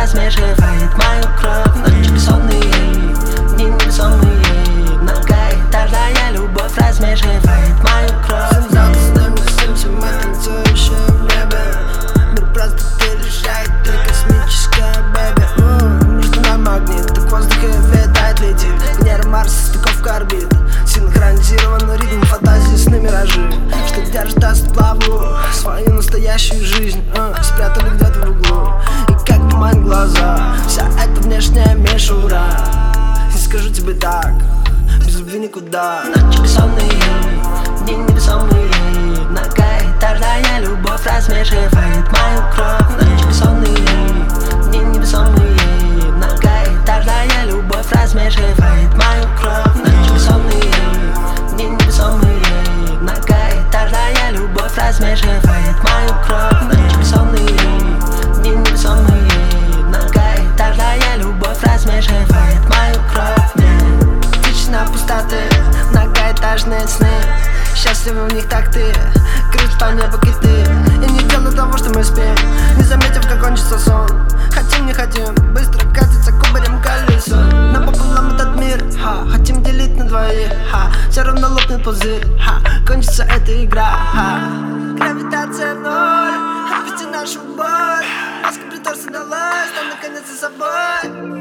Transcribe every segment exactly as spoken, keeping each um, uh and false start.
размешивает мою кровь. Ночи бессонные, дни невесомые, многоэтажная любовь размешивает мою кровь. Завтра с нами всем мы танцующие в небе. Мир просто переезжает, ты космическая бэби. Между нами магнит, так в воздухе витает, летит Венера, Марс, стыковка орбит. Синхронизированный ритм фантазии, сны, миражи, что держит нас в плаву свою настоящую жизнь, э, спрятали где-то в углу. И как туман глаза, вся эта внешняя мишура. Не скажу тебе так, без любви никуда. Ночи бессонные, дни невесомые, многоэтажная любовь размешивает мою кровь. Ночи бессонные, дни невесомые, многоэтажная любовь размешивает мою кровь. Ночи бессонные, дни невесомые, многоэтажная любовь размешивает мою кровь. Ночи бессонные, дни невесомые, многоэтажная любовь размешивает мою кровь. Тишина, пустоты, многоэтажные сны, счастливы в них так ты, кружат по небу киты. И не дело того, что мы спим, не заметив, как кончится сон. Хотим, не хотим, быстро катится кубарем колесо. Но пополам этот мир, ха, хотим делить на двоих, ха. Все равно лопнет пузырь, ха, кончится эта игра, ха. Гравитация ноль, отпусти нашу боль. Маска приторся далась, там наконец за собой.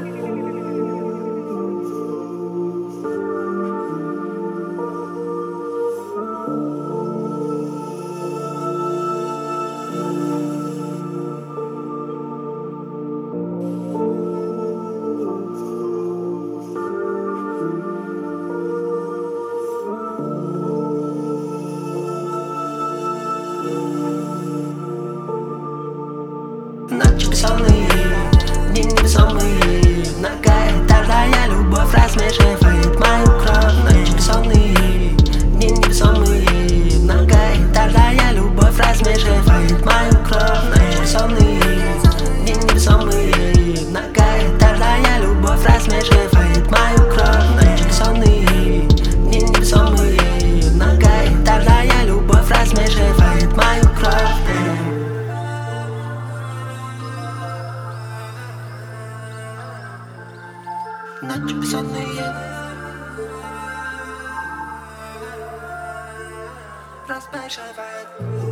Ночи бессонные, дни невесомые, многоэтажная любовь размешивает мою кровь. Ночи бессонные, дни невесомые, многоэтажная любовь размешивает мою кровь. Ночи бессонные, дни невесомые, многоэтажная любовь размешивает мою кровь. Ночи бессонные, дни невесомые, многоэтажная любовь размешивает мою кровь. Ночи бессонные размешивает.